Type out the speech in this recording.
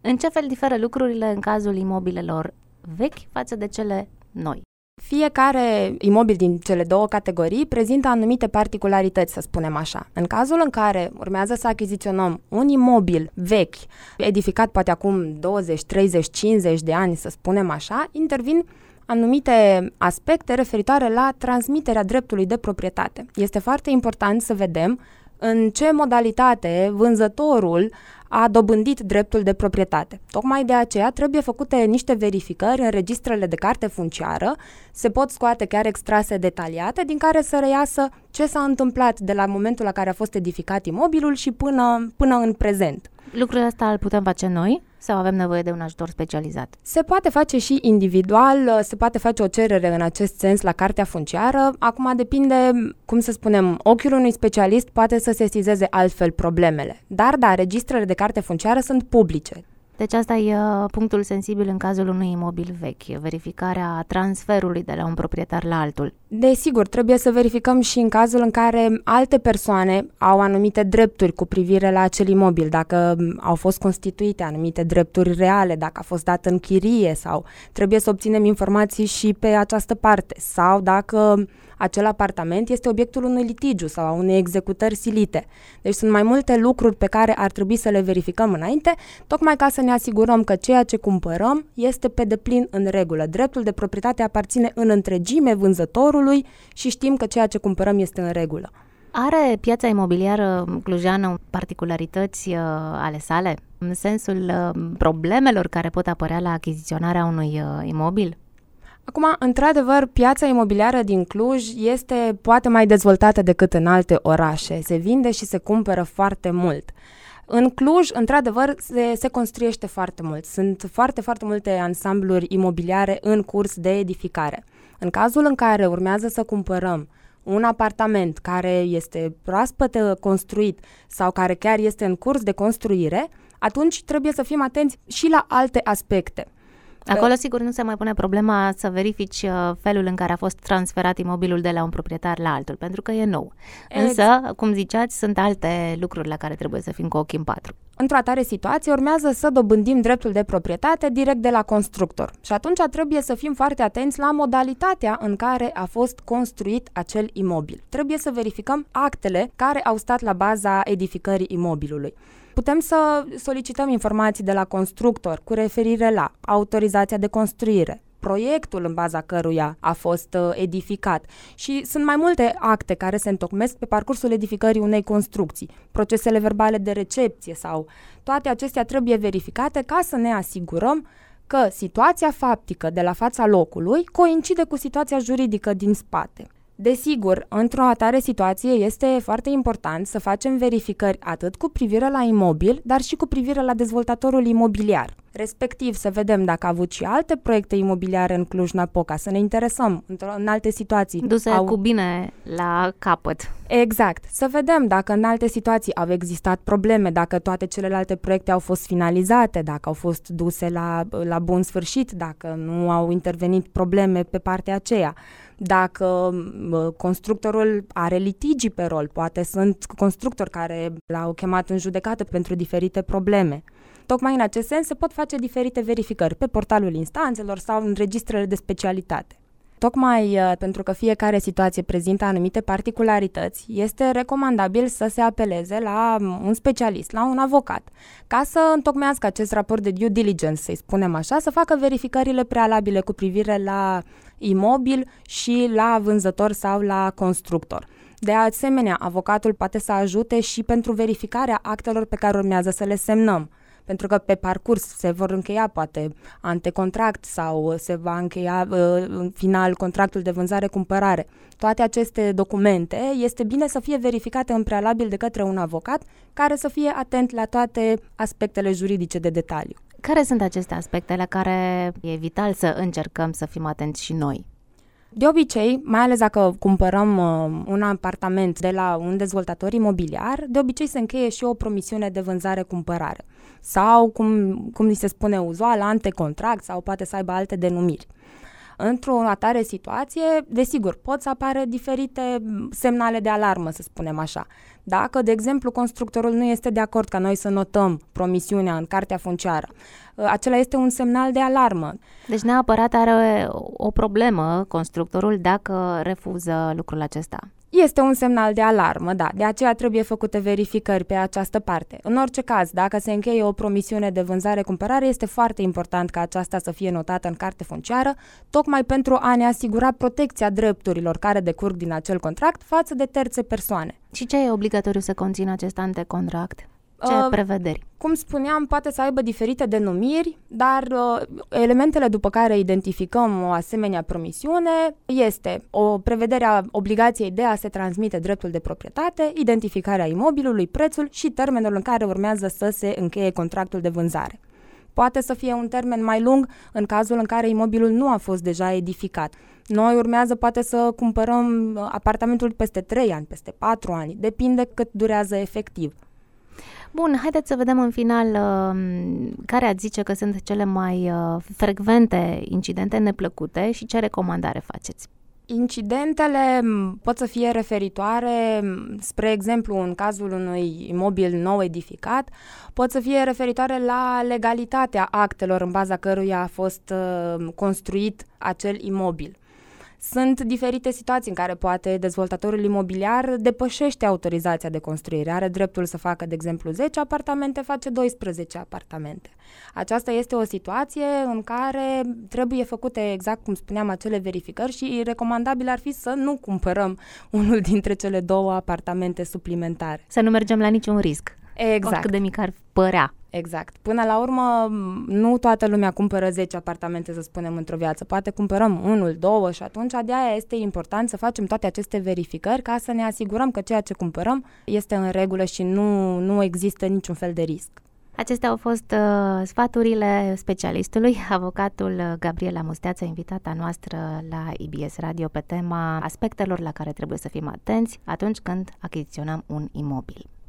În ce fel diferă lucrurile în cazul imobilelor vechi față de cele noi? Fiecare imobil din cele două categorii prezintă anumite particularități, să spunem așa. În cazul în care urmează să achiziționăm un imobil vechi, edificat poate acum 20, 30, 50 de ani, să spunem așa, intervin anumite aspecte referitoare la transmiterea dreptului de proprietate. Este foarte important să vedem în ce modalitate vânzătorul a dobândit dreptul de proprietate. Tocmai de aceea trebuie făcute niște verificări în registrele de carte funciară, se pot scoate chiar extrase detaliate din care să reiasă ce s-a întâmplat de la momentul la care a fost edificat imobilul și până în prezent. Lucrul ăsta îl putem face noi sau avem nevoie de un ajutor specializat? Se poate face și individual, se poate face o cerere în acest sens la cartea funciară. Acum depinde, cum să spunem, ochiul unui specialist poate să sesizeze altfel problemele. Dar da, registrele de carte funciară sunt publice. Deci asta e punctul sensibil în cazul unui imobil vechi, verificarea transferului de la un proprietar la altul. Desigur, trebuie să verificăm și în cazul în care alte persoane au anumite drepturi cu privire la acel imobil, dacă au fost constituite anumite drepturi reale, dacă a fost dat în chirie sau trebuie să obținem informații și pe această parte sau dacă acel apartament este obiectul unui litigiu sau a unei executări silite. Deci sunt mai multe lucruri pe care ar trebui să le verificăm înainte, tocmai ca să ne asigurăm că ceea ce cumpărăm este pe deplin în regulă. Dreptul de proprietate aparține în întregime vânzătorului și știm că ceea ce cumpărăm este în regulă. Are piața imobiliară clujeană particularități ale sale, în sensul problemelor care pot apărea la achiziționarea unui imobil? Acum, într-adevăr, piața imobiliară din Cluj este poate mai dezvoltată decât în alte orașe. Se vinde și se cumpără foarte mult. În Cluj, într-adevăr, se construiește foarte mult. Sunt foarte, foarte multe ansambluri imobiliare în curs de edificare. În cazul în care urmează să cumpărăm un apartament care este proaspăt construit sau care chiar este în curs de construire, atunci trebuie să fim atenți și la alte aspecte. Acolo, sigur, nu se mai pune problema să verifici felul în care a fost transferat imobilul de la un proprietar la altul, pentru că e nou. Însă, cum ziceați, sunt alte lucruri la care trebuie să fim cu ochii în patru. Într-o atare situație urmează să dobândim dreptul de proprietate direct de la constructor. Și atunci trebuie să fim foarte atenți la modalitatea în care a fost construit acel imobil. Trebuie să verificăm actele care au stat la baza edificării imobilului. Putem să solicităm informații de la constructor cu referire la autorizația de construire, proiectul în baza căruia a fost edificat și sunt mai multe acte care se întocmesc pe parcursul edificării unei construcții, procesele verbale de recepție sau toate acestea trebuie verificate ca să ne asigurăm că situația faptică de la fața locului coincide cu situația juridică din spate. Desigur, într-o atare situație este foarte important să facem verificări atât cu privire la imobil, dar și cu privire la dezvoltatorul imobiliar. Respectiv să vedem dacă a avut și alte proiecte imobiliare în Cluj-Napoca, să ne interesăm în alte situații. Duse cu bine la capăt. Exact. Să vedem dacă în alte situații au existat probleme, dacă toate celelalte proiecte au fost finalizate, dacă au fost duse la bun sfârșit, dacă nu au intervenit probleme pe partea aceea. Dacă constructorul are litigii pe rol, poate sunt constructori care l-au chemat în judecată pentru diferite probleme. Tocmai în acest sens se pot face diferite verificări pe portalul instanțelor sau în registrele de specialitate. Tocmai pentru că fiecare situație prezintă anumite particularități, este recomandabil să se apeleze la un specialist, la un avocat, ca să întocmească acest raport de due diligence, să-i spunem așa, să facă verificările prealabile cu privire la imobil și la vânzător sau la constructor. De asemenea, avocatul poate să ajute și pentru verificarea actelor pe care urmează să le semnăm. Pentru că pe parcurs se vor încheia poate antecontract sau se va încheia în final contractul de vânzare-cumpărare. Toate aceste documente este bine să fie verificate în prealabil de către un avocat care să fie atent la toate aspectele juridice de detaliu. Care sunt aceste aspecte la care e vital să încercăm să fim atenți și noi? De obicei, mai ales dacă cumpărăm un apartament de la un dezvoltator imobiliar, de obicei se încheie și o promisiune de vânzare-cumpărare sau, cum ni se spune uzual, antecontract sau poate să aibă alte denumiri. Într-o atare situație, desigur, pot să apară diferite semnale de alarmă, să spunem așa. Dacă, de exemplu, constructorul nu este de acord ca noi să notăm promisiunea în cartea funciară, acela este un semnal de alarmă. Deci neapărat are o problemă constructorul dacă refuză lucrul acesta. Este un semnal de alarmă, da, de aceea trebuie făcute verificări pe această parte. În orice caz, dacă se încheie o promisiune de vânzare-cumpărare, este foarte important ca aceasta să fie notată în carte funciară, tocmai pentru a ne asigura protecția drepturilor care decurg din acel contract față de terțe persoane. Și ce e obligatoriu să conțină acest antecontract? Ce prevederi? Cum spuneam, poate să aibă diferite denumiri, dar elementele după care identificăm o asemenea promisiune este o prevedere a obligației de a se transmite dreptul de proprietate, identificarea imobilului, prețul și termenul în care urmează să se încheie contractul de vânzare. Poate să fie un termen mai lung în cazul în care imobilul nu a fost deja edificat. Noi urmează poate să cumpărăm apartamentul peste 3 ani, peste 4 ani, depinde cât durează efectiv. Bun, haideți să vedem în final care ați zice că sunt cele mai frecvente incidente neplăcute și ce recomandare faceți. Incidentele pot să fie referitoare, spre exemplu, în cazul unui imobil nou edificat, pot să fie referitoare la legalitatea actelor în baza căruia a fost construit acel imobil. Sunt diferite situații în care poate dezvoltatorul imobiliar depășește autorizația de construire. Are dreptul să facă, de exemplu, 10 apartamente, face 12 apartamente. Aceasta este o situație în care trebuie făcute, exact cum spuneam, acele verificări și recomandabil ar fi să nu cumpărăm unul dintre cele 2 apartamente suplimentare. Să nu mergem la niciun risc. Exact. Oricât de mic ar părea. Exact. Până la urmă, nu toată lumea cumpără 10 apartamente, să spunem, într-o viață. Poate cumpărăm 1, 2 și atunci de aia este important să facem toate aceste verificări ca să ne asigurăm că ceea ce cumpărăm este în regulă și nu există niciun fel de risc. Acestea au fost sfaturile specialistului, avocatul Gabriela Musteață, invitata noastră la IBS Radio pe tema aspectelor la care trebuie să fim atenți atunci când achiziționăm un imobil.